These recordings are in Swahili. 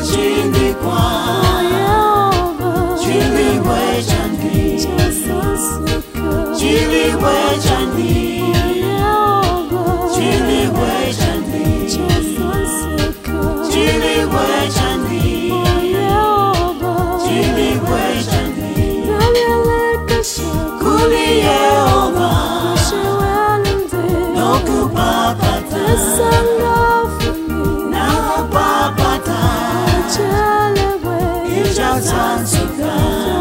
chini kwa chili wechani chili wechani chili wechani chili wechani chili wechani kuli Yehova nokupapata na papata ijasansuka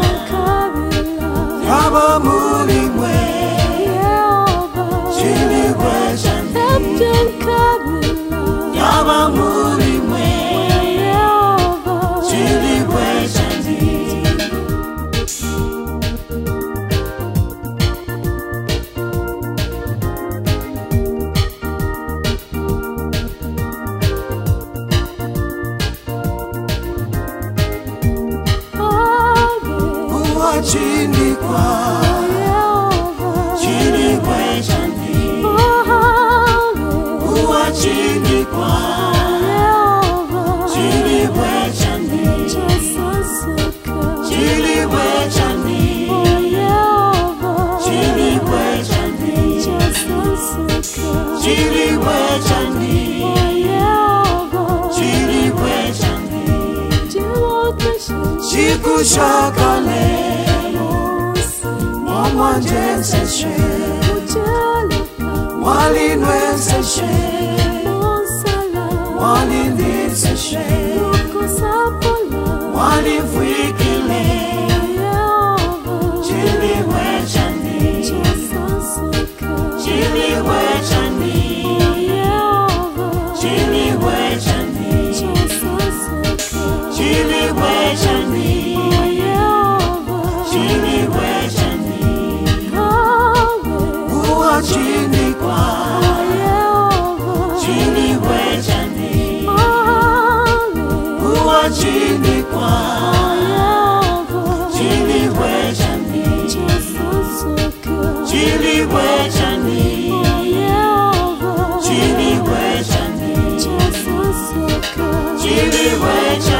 yaba mulimwe chili wechani yaba mulimwe chili wechani chini kwa chini wechani uwa chini kwa chini wechani chini wechani chini wechani chini wechani chini wechani siku shakale Mwanjenseshe Mwalinwenseshe Mwalindinseshe Mwalinfuikile chili wechani chili wechani chili wechani chili wechani chili wechani chini kwa chini wechani uwa chini kwa chini wechani chini wechani chini wechani chini wechani